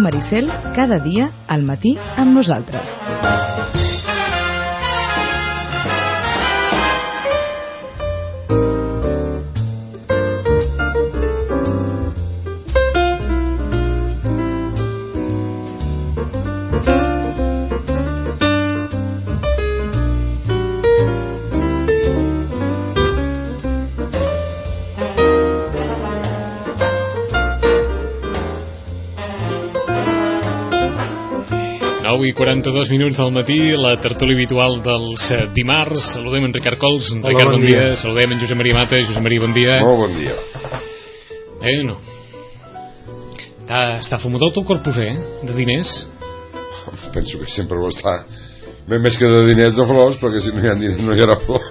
Maricel, cada dia al matí amb nosaltres. I 42 minuts del matí, la tertúlia habitual dels dimarts. Saludem en Ricard Cols. Ricard, bon dia. Saludem en Josep Maria Mata. Josep Maria, bon dia. Molt bon dia. No. Està fumut el corpus, de diners? Penso que sempre ho està. Més que de diners, de flors, perquè si no hi ha diners no hi haurà flor.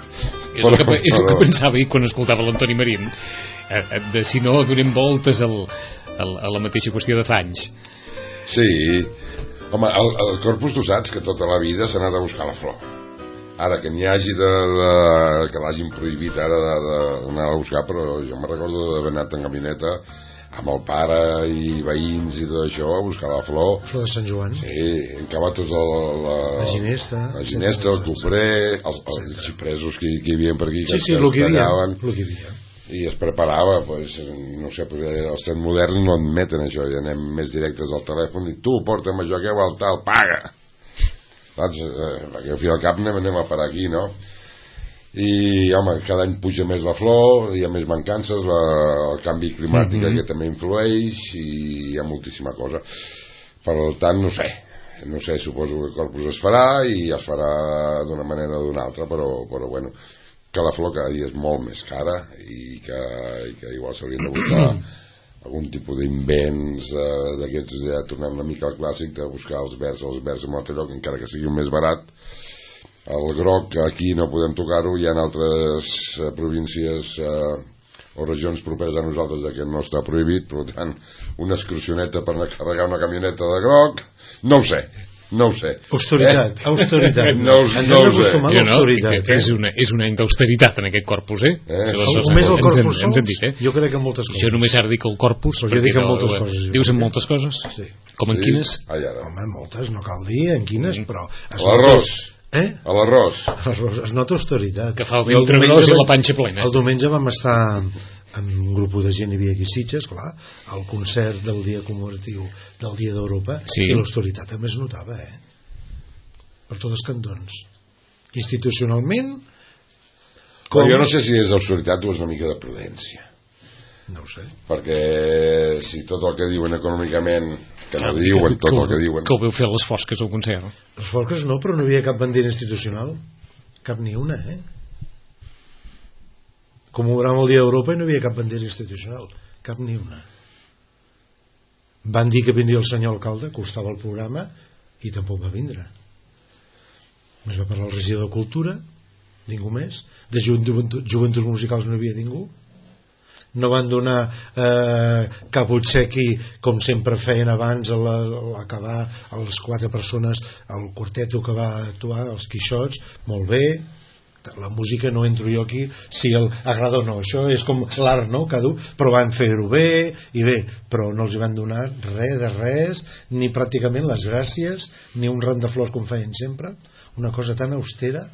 És el que pensava ahir quan escoltava l'Antoni Marín, de si no donem voltes a la mateixa qüestió de fa anys. Sí. Home, el corpus, tu saps que tota la vida s'ha anat a buscar la flor. Ara, que n'hi hagi que l'hagin prohibit ara d'anar a buscar, però jo me recordo d'haver anat en camioneta amb el pare i veïns i tot això a buscar la flor. Flor de Sant Joan. Sí, hem acabat tot la ginesta, el cofrer, els xipresos que hi havia per aquí, que el que hi havia. I es preparava, no sé, els temps moderns no admeten això, i anem més directes al telèfon i tu porta'm això que val tal, paga, saps? Perquè al fi al cap anem a parar aquí, no? I home, cada any puja més la flor, hi ha més mancances, el canvi climàtic que també influeix, i hi ha moltíssima cosa. Per tant, no sé, suposo que el corpus es farà i es farà d'una manera o d'una altra, però bueno, que la flor cada dia és molt més cara i que igual s'haurien de buscar algun tipus d'invents d'aquests, ja tornant una mica al clàssic de buscar els verds en un altre lloc, encara que sigui un més barat. El groc aquí no podem tocar-ho, hi ha altres províncies o regions properes a nosaltres que no està prohibit, per tant una excursioneta per anar a carregar una camioneta de groc, no ho sé. Austeritat. No ho sé. És un any d'austeritat en aquest corpus, Només el corpus ens hem dit, Jo crec en moltes coses. Jo només ara dic el corpus. Jo dic en moltes coses. Dius en moltes coses? Sí. Com en quines? Home, moltes, no cal dir en quines, però... L'arròs. A l'arròs. Es nota austeritat. Que fa el ventre gros i la panxa plena. El diumenge vam estar amb un grup de gent, hi havia aquí a Sitges, clar, al concert del dia commemoratiu del Dia d'Europa, i l'austeritat també es notava, per tots els cantons. Institucionalment... Jo no sé si és austeritat o és una mica de prudència. No ho sé. Perquè si tot el que diuen econòmicament, que no diuen tot el que diuen... Que ho veu fer les fosques al concert. Les fosques no, però no hi havia cap bandera institucional. Cap ni una, Commemoràvem el Dia d'Europa i no hi havia cap bandera institucional, cap ni una. Van dir que vindria el senyor alcalde, que estava al programa, i tampoc va vindre. Més va parlar el regidor de Cultura, ningú més. De Joventuts Musicals no hi havia ningú. No van donar cap obsequi com sempre feien abans a acabar a les 4 persones el quarteto que va actuar, els Quixots, molt bé. La música no entro jo aquí si agrada o no, això és com l'art, no? Però van fer-ho bé i bé, però no els van donar res de res, ni pràcticament les gràcies, ni un ram de flors com feien sempre, una cosa tan austera.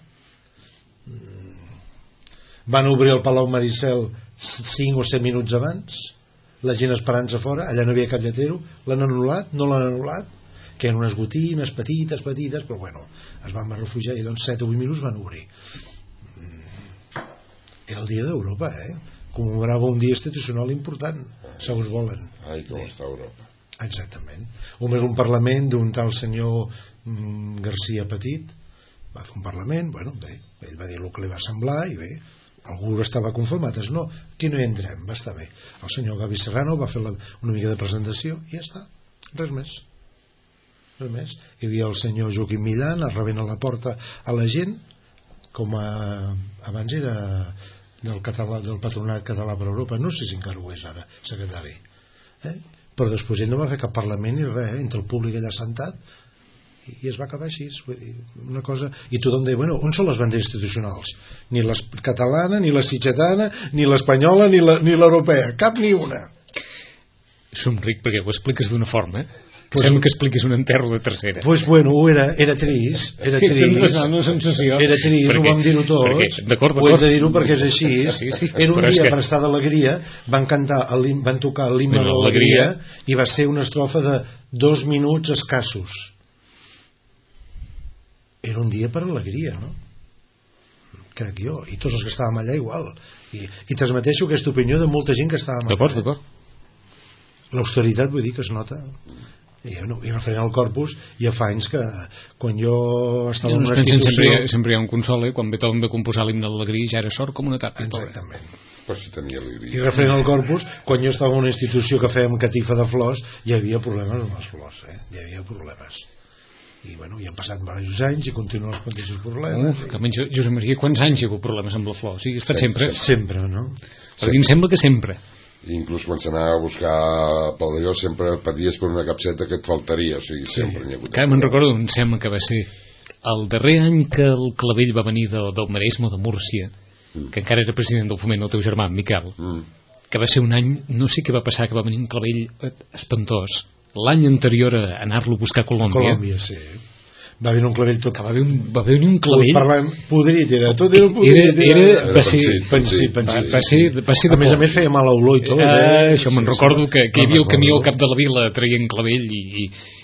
Van obrir el Palau Maricel 5 o 7 minuts abans, la gent esperant-se fora, allà no havia cap lletero, l'han anul·lat, no l'han anul·lat, que eren unes gotines petites, però bueno, es van refugiar i doncs 7 o 8 minuts van obrir. Era el Dia d'Europa, commemorava un dia institucional important, segons volen. Ai, com està Europa. Exactament. Només un parlament d'un tal senyor García Petit va fer un parlament, bueno, bé, ell va dir el que li va semblar i bé, algú estava conformat, no, aquí no hi entrem, va estar bé. El senyor Gavi Serrano va fer una mica de presentació i ja està, res més. Hi havia el senyor Joaquim Millán rebent a la porta a la gent, com abans era del Patronat Català per Europa, no sé si encara ho és ara, secretari, però després ell no va fer cap parlament ni res, entre el públic allà sentat, i es va acabar així, vull dir, una cosa, i tothom deia, bueno, on són les banderes institucionals? Ni la catalana, ni la sitgetana, ni l'espanyola, ni l'europea, cap ni una. Somric perquè ho expliques d'una forma Sembla que expliquis un enterro de tercera. Pues bueno, era trist. Era sensació. Era trist, ho vam dir-ho tots. Ho he de dir-ho perquè és així. Era un dia per estar d'alegria, van tocar l'himne de l'alegria i va ser una estrofa de 2 minuts escassos. Era un dia per alegria, no? Crec jo, i tots els que estàvem allà igual. I transmeteixo aquesta opinió de molta gent que estàvem allà. D'acord. L'austeritat, vull dir, que es nota. I referent al Corpus, ja fa anys que quan jo estava en una institució... Sempre hi ha un console, quan ve tothom de composar l'himne de l'alegria ja era sort com una tapa. Exactament. Però si tenia alegria. I referent al Corpus, quan jo estava en una institució que fèiem catifa de flors, hi havia problemes amb les flors, hi havia problemes. I bueno, hi han passat diversos anys i continuen els mateixos problemes. Josep Maria, quants anys hi ha hagut problemes amb la flor? O sigui, ha estat sempre? Sempre, no? Sempre. Em sembla que sempre. I inclús quan s'anava a buscar pel d'allò sempre paties per una capseta que et faltaria, o sigui, sempre n'hi ha hagut. Me'n recordo, em sembla que va ser el darrer any que el Clavell va venir del Maresme o de Múrcia, que encara era president del Foment, el teu germà, en Miquel, que va ser un any, no sé què va passar, que va venir un Clavell espantós. L'any anterior a anar-lo a buscar a Colòmbia. Sí. Va venir un Clavell tot... Que va venir un Clavell... Parlant podrit, era tot era podrit. Va ser a més feia mala olor i tot. Això me'n recordo que hi havia el camió al cap de la vila traient Clavell i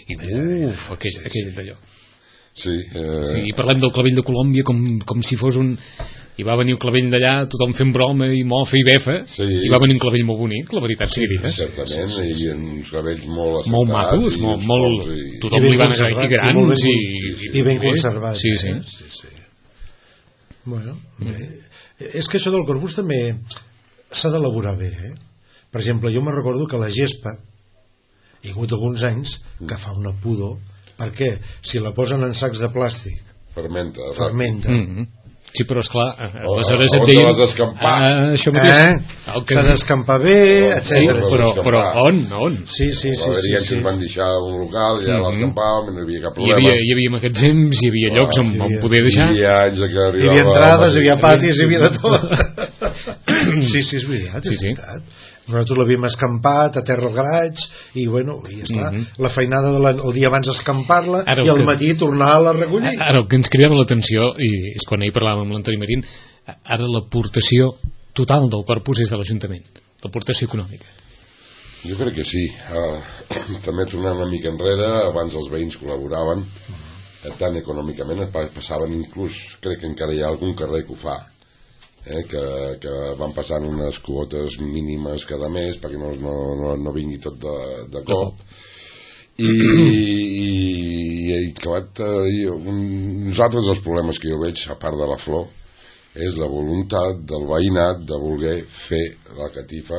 aquell d'allò. Sí, i parlem del Clavell de Colòmbia com si fos un... I va venir el Clavell d'allà, tothom fent broma i mofa i befa, i va venir un Clavell molt bonic, la veritat sigui dita. Certament, i uns clavells molt assentats. Molt macos, molt... Tothom li van agrair, i grans, i ben conservats. Sí. Bueno, és que això del Corpus també s'ha d'elaborar bé, Per exemple, jo me'n recordo que la gespa, hi ha hagut alguns anys que fa una pudor, perquè si la posen en sacs de plàstic fermenta. Sí, però esclar, aleshores et deien... Això mateix. S'ha d'escampar bé, etc. Però on? Sí. Si van deixar un local, ja l'escampàvem, no hi havia cap problema. Hi havia magatzems, hi havia llocs on poder deixar. Hi havia entrades, hi havia patis, hi havia de tot. Sí, és veritat. Nosaltres l'havíem escampat a terra al garatge i bueno, i esclar, la feinada el dia abans escampar-la i al matí tornar-la a recollir. Ara el que ens cridava l'atenció, i és quan ahir parlàvem amb l'Antoni Marín, ara l'aportació total del Corpus és de l'Ajuntament, l'aportació econòmica. Jo crec que sí. També tornant una mica enrere, abans els veïns col·laboraven tant econòmicament, passaven inclús, crec que encara hi ha algun carrer que ho fa, que van passant unes quotes mínimes cada mes perquè no vingui tot de cop i nosaltres els problemes que jo veig a part de la flor és la voluntat del veïnat de voler fer la catifa,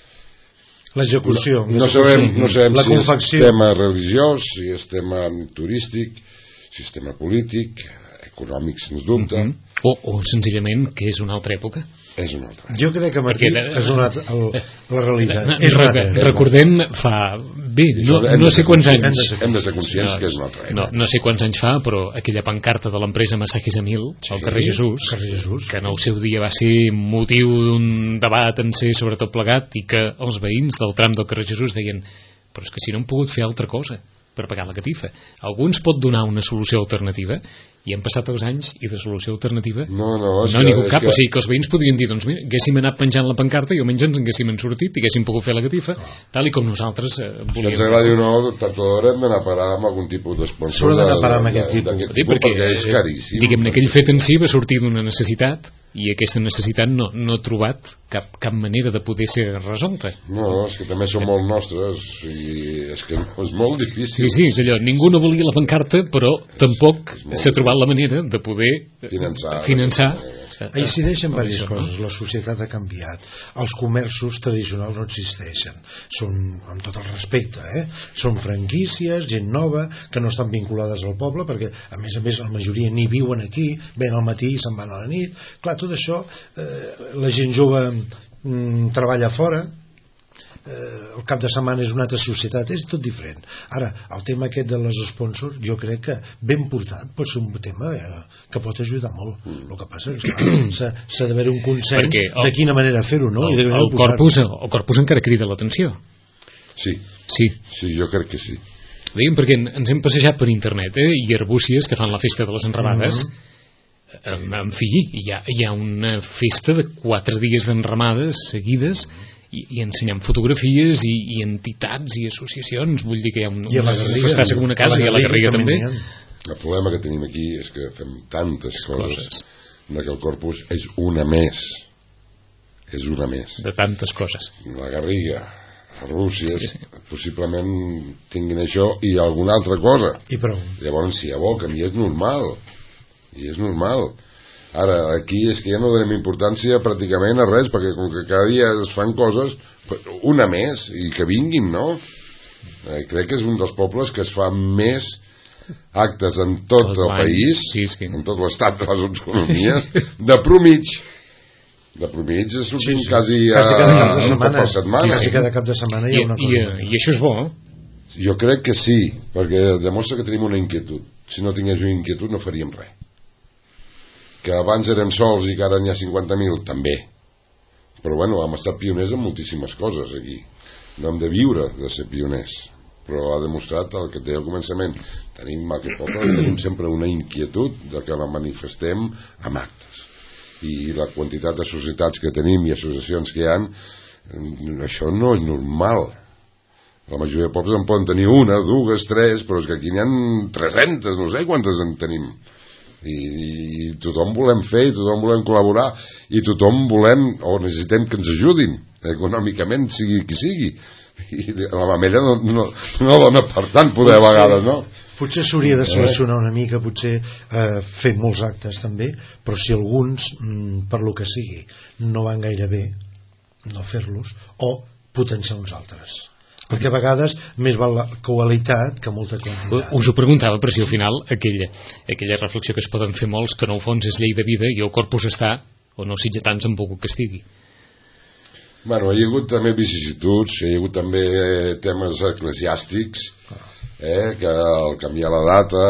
l'execució, no sabem si és tema religiós, si és tema turístic, si és tema polític, econòmic sens dubte, o senzillament que és una altra època. És una altra època. Jo crec que aquí és la realitat. Recordem fa no sé quants anys hem de ser conscients que és una altra època. No sé quants anys fa, però aquella pancarta de l'empresa Masajes Emil al carrer Jesús, que en el seu dia va ser motiu d'un debat en ser sobretot plegat, i que els veïns del tram del carrer Jesús deien, però és que si no hem pogut fer altra cosa per pagar la catifa. Algú ens pot donar una solució alternativa, i han passat els anys i de solució alternativa no n'hi ha cap, o sigui que els veïns podrien dir, doncs mira, haguéssim anat penjant la pancarta i almenys ens haguéssim sortit i haguéssim pogut fer la catifa tal i com nosaltres volíem. Si ens agradi o no, tard o d'hora hem d'anar a parar amb algun tipus d'esponsor. S'haurà d'anar a parar amb aquest tipus, perquè és caríssim. Diguem-ne, aquell fet en si va sortir d'una necessitat i aquesta necessitat no ha trobat cap manera de poder ser resolta. No, és que també són molt nostres i és que és molt difícil. Sí, és allò, ningú no volia la pancarta, però tampoc s'ha trobat la manera de poder finançar. Ahí s'hi deixen diverses coses. La societat ha canviat, els comerços tradicionals no existeixen, són, amb tot el respecte, són franquícies, gent nova que no estan vinculades al poble, perquè a més la majoria ni viuen aquí, ven al matí i se'n van a la nit. Clar, tot això la gent jove treballa fora, el cap de setmana és una altra societat, és tot diferent. Ara, el tema aquest de les sponsors, jo crec que ben portat pot ser un tema que pot ajudar molt. El que passa és que s'ha d'haver un consens de quina manera fer-ho, no? El corpus encara crida l'atenció. Sí, jo crec que sí. diguem perquè ens hem passejat per internet, i Arbúcies, que fan la festa de les enramades, en fi, hi ha una festa de 4 dies d'enramades seguides, i ensenyant fotografies i entitats i associacions, vull dir que hi ha una festassa com una casa, i a la Garriga també. El problema que tenim aquí és que fem tantes coses que el Corpus és una més de tantes coses. La Garriga, Arbúcies, possiblement tinguin això i alguna altra cosa, i prou. Llavors si aboquen, i és normal. Ara, aquí és que ja no donem importància pràcticament a res, perquè com que cada dia es fan coses, una més, i que vinguin, no? Crec que és un dels pobles que es fa més actes en tot el país, en tot l'estat de les autonomies, de promig sortim quasi cada setmana. Quasi cada cap de setmana hi ha una cosa. I això és bo? Jo crec que sí, perquè demostra que tenim una inquietud. Si no tingués una inquietud no faríem res. Que abans eren sols i que ara n'hi ha 50.000, també. Però bueno, hem estat pioners en moltíssimes coses aquí. No hem de viure de ser pioners, però ha demostrat el que té al començament. Tenim aquest poble, tenim sempre una inquietud de que la manifestem amb actes. I la quantitat de societats que tenim i associacions que hi ha, això no és normal. La majoria de pobles en poden tenir 1, 2, 3, però és que aquí n'hi ha 300, no sé quantes en tenim. I tothom volem fer, i tothom volem col·laborar, i tothom volem o necessitem que ens ajudin econòmicament, sigui qui sigui, i la mamella no dona per tant poder a vegades, no? Potser s'hauria de seleccionar una mica, potser fer molts actes també, però si alguns per lo que sigui no van gaire bé, no fer-los, o potenciar uns altres, perquè a vegades més val la qualitat que molta quantitat. Us ho preguntava, però si al final aquella reflexió que es poden fer molts, que en el fons és llei de vida i el Corpus està, o no sitgetants en volgut que estigui. Bueno, hi ha hagut també vicissituds, hi ha hagut també temes eclesiàstics, que al canviar la data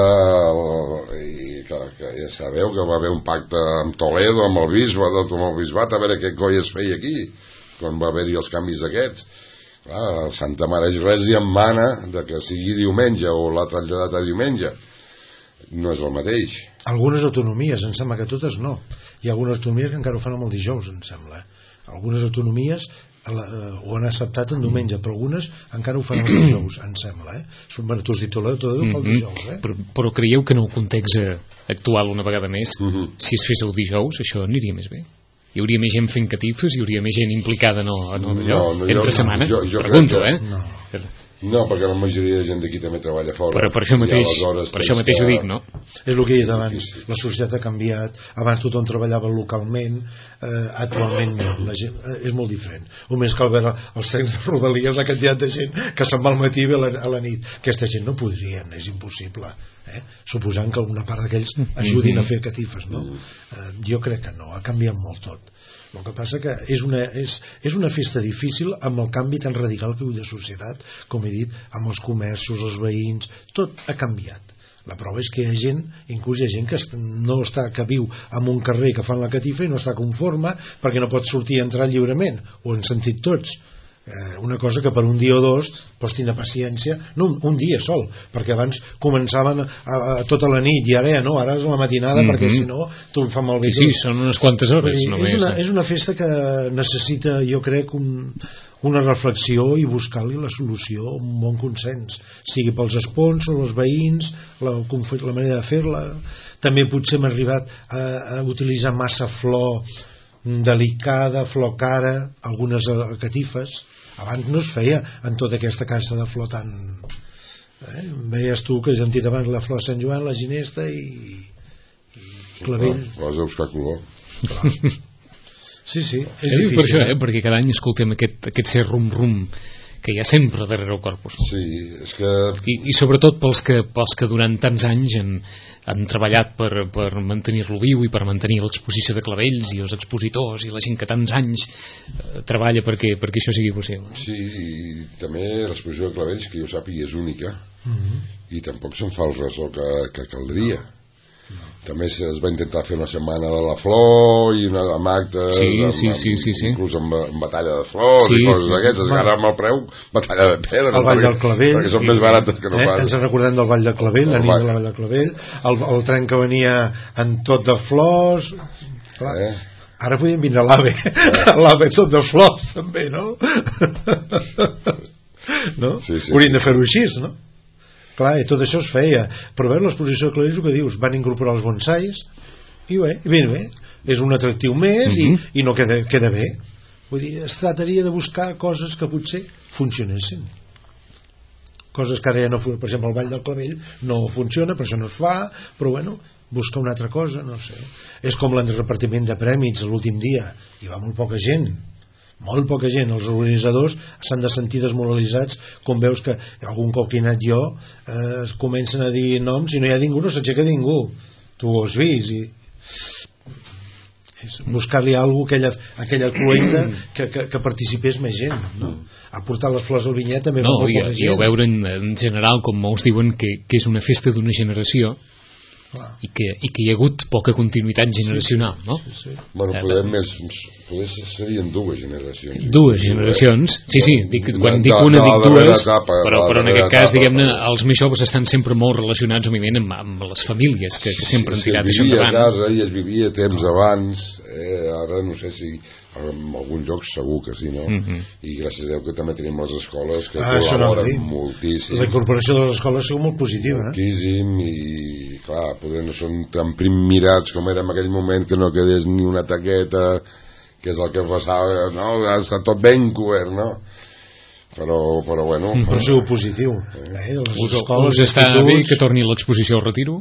i que ja sabeu que va haver un pacte amb Toledo, amb el bisbat, a veure què coi es feia aquí quan va haver-hi els canvis aquests. Clar, Santa Mare Església em mana de que sigui diumenge o l'ha traslladat a diumenge. No és el mateix. Algunes autonomies, em sembla que totes no. Hi ha algunes autonomies que encara ho fan amb el dijous, em sembla. Algunes autonomies ho han acceptat en diumenge, però algunes encara ho fan el dijous, em sembla. Tu has dit Toledo fa el dijous. Però creieu que en el context actual, una vegada més, si es fes el dijous, això aniria més bé? Hi hauria més gent fent catifes, hi hauria més gent implicada entre setmana? Pregunto, No, perquè la majoria de gent d'aquí també treballa fora. Però per això mateix ho dic, no? És el que he dit abans, la societat ha canviat, abans tothom treballava localment, actualment no, és molt diferent. Només cal veure els trens de Rodalies, la quantitat de gent que se'n va al matí i ve a la nit. Aquesta gent no podrien, és impossible. Suposant que una part d'aquells ajudin a fer catifes, no? Jo crec que no, ha canviat molt tot. El que passa que és una festa difícil amb el canvi tan radical que hi ha de societat, com he dit, amb els comerços, els veïns, tot ha canviat. La prova és que hi ha gent, inclús hi ha gent que viu en un carrer que fan la catifa i no està conforme perquè no pot sortir i entrar lliurement, ho hem sentit tots. Una cosa que per un dia o dos pots tenir paciència, no un dia sol, perquè abans començaven tota la nit i ara no, ara és la matinada perquè si no tu em fa malbé. Sí, són unes quantes hores només. És una festa que necessita, jo crec, una reflexió i buscar-li la solució, un bon consens, sigui pels sponsors, els veïns, la manera de fer-la. També potser hem arribat a utilitzar massa flor delicada, flor cara, algunes catifes. Abans no es feia en tota aquesta casa de flor tan... Veies tu que has sentit abans la flor de Sant Joan, la ginesta i clavell. Vas a buscar color. Sí, és difícil. Per això, perquè cada any escoltem aquest ser rum-rum que hi ha sempre darrere el Corpus. Sí, és que... I sobretot pels que durant tants anys han treballat per mantenir-lo viu i per mantenir l'exposició de clavells i els expositors i la gent que tants anys treballa perquè això sigui possible. Sí, i també l'exposició de clavells, que jo sàpiga, és única i tampoc se'n fa el ressò que caldria. També es va intentar fer una setmana de la flor i una amb actes inclús amb batalla de flors i coses d'aquestes, ara amb el preu batalla de pedra, el Vall del Clavell, perquè són més barates que no pas. Ens recordem del Vall del Clavell, la nit de la Vall del Clavell, el tren que venia en tot de flors. Clar, ara podíem vindre a l'AVE tot de flors també, no? No? Sí. Hauríem de fer-ho així, no? Clar, i tot això es feia, però veure l'exposició de Clavells, el que dius, van incorporar els bonsais i bé, és un atractiu més i no queda bé. Vull dir, es trataria de buscar coses que potser funcionessin, coses que ara ja no funcionen. Per exemple, el Vall del Clavell no funciona, per això no es fa, però bueno, busca una altra cosa, no sé. És com el repartiment de prèmits l'últim dia, hi va molt poca gent, els organitzadors s'han de sentir desmoralitzats quan veus que algun cop que he anat jo comencen a dir noms i no hi ha ningú, no s'aixeca ningú, tu ho has vist, i buscar-li alguna cosa, aquella cluenta que participés més gent, no? A portar les flors al vinyet també va molt poca gent. I a veure en general, com molts diuen que és una festa d'una generació i que hi ha hagut poca continuïtat generacional, no? Bueno, poder serien dues generacions. Dues generacions, quan dic una dic dues, però en aquest cas, diguem-ne, els més joves estan sempre molt relacionats, òbviament, amb les famílies que sempre han tirat això endavant. Es vivia a casa i es vivia temps abans, ara no sé si en alguns llocs segur que sí, no? I gràcies a Déu que també tenim les escoles que col·laboren moltíssim. La incorporació de les escoles ha sigut molt positiva, moltíssim, i clar, poder no són tan primmirats com era en aquell moment, que no quedés ni una taqueta, que és el que passava, no? Està tot ben cobert, no? Però bueno, però ha sigut positiu. Us està bé que torni l'exposició al Retiro?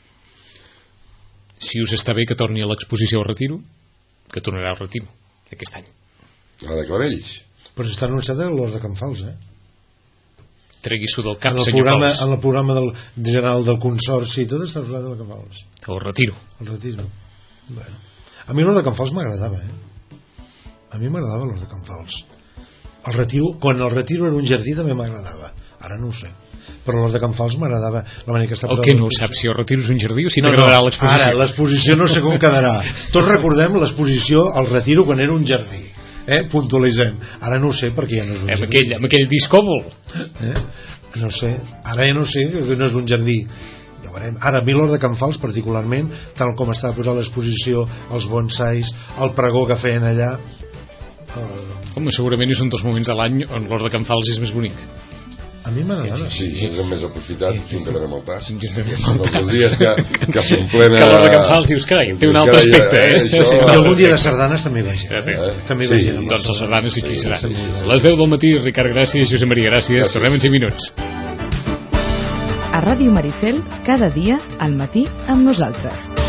Si us està bé que torni a l'exposició al Retiro, que tornarà al Retiro aquest any. La de Clavells? Però està anunciada a l'Hort de Can Fals, Tregui-s'ho del cap, senyor Fals. En el programa general del Consorci tot està posat a Can Fals. El Retiro. Bueno. A mi l'Hort de Can Fals m'agradava, A mi m'agradava l'Hort de Can Fals. El Retiro, quan el Retiro era un jardí també m'agradava. Ara no ho sé. Però l'Hort de Can Fals m'agradava la manera que està posada. El que no saps si el Retiro és un jardí o si t'agradarà l'exposició. Ara, l'exposició no sé com quedarà. Tots recordem l'exposició al Retiro quan era un jardí. Puntualitzem. Ara no ho sé perquè ja no és un jardí. Amb aquell discòbol. No sé. Ara ja no sé que no és un jardí. Ja veurem. Ara, a mi l'Hort de Can Fals particularment, tal com està posada l'exposició, els bonsais, el pregó que feien allà... Home, segurament és un dels moments de l'any on l'Hort de Can Fals és més bonic. A mi m'agrada. Sí, és el més aprofitat juntament amb el pas. Els dies que s'omplena... Que l'Hort de Can Fals dius, carai, té un altre aspecte, I algun dia de sardanes també va gent. Doncs les sardanes i qui serà. Les 10 del matí, Ricard, gràcies, Josep Maria, gràcies. Tornem en 5 minuts. A Ràdio Maricel, cada dia al matí amb nosaltres.